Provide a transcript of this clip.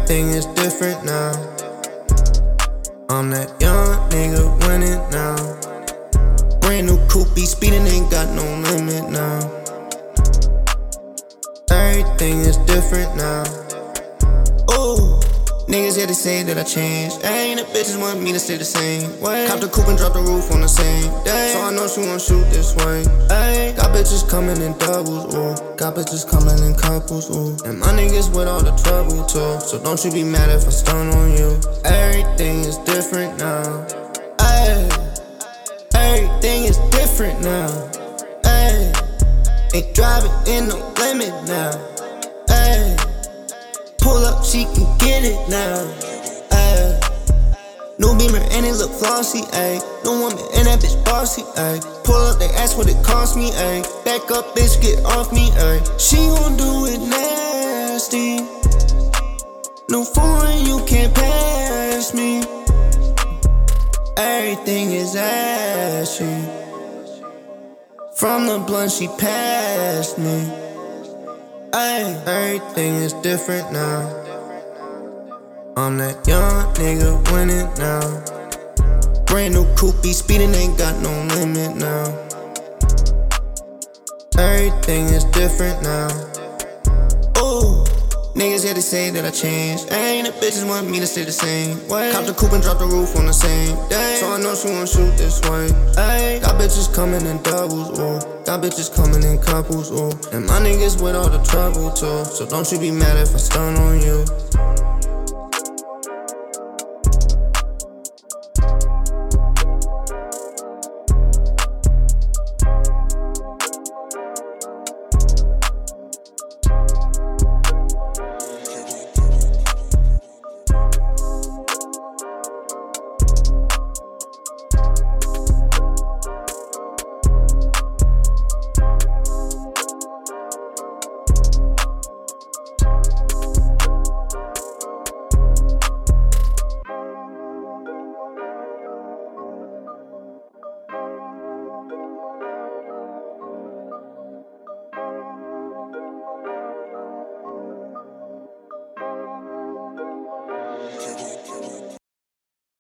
Everything is different now. I'm that young nigga winning now. Brand new coupe, be speeding, ain't got no limit now. Everything is different now. Ooh, niggas here to say that I changed. Ain't the bitches want me to stay the same way. Cop the coupe and drop the roof on the same day, so I know she won't shoot this way. Ay, got bitches coming in doubles, ooh. Got bitches coming in couples, ooh. And my niggas with all the trouble too, so don't you be mad if I stun on you. Everything is different now. Ay, everything is different now. Ay, ain't driving in no limit now. Ay, pull up, she can get it now. Ay, new Beamer and it look flossy. Ay, new woman and that bitch bossy. Ay, pull up, they ask what it cost me. Ay, back up, bitch, get off me. Ay, she gon' do it nasty. New foreign, you can't pass me. Everything is ashy. From the blunt, she passed me. Ay, everything is different now. I'm that young nigga winning now. Brand new coupe, be speeding, ain't got no limit now. Everything is different now. Ooh, niggas here to say that I changed. Ain't the bitches want me to stay the same way. Cop the coupe and drop the roof on the same day, so I know she won't shoot this way. Ay, got bitches coming in doubles, ooh. Got bitches coming in couples, ooh. And my niggas with all the trouble too, so don't you be mad if I stun on you.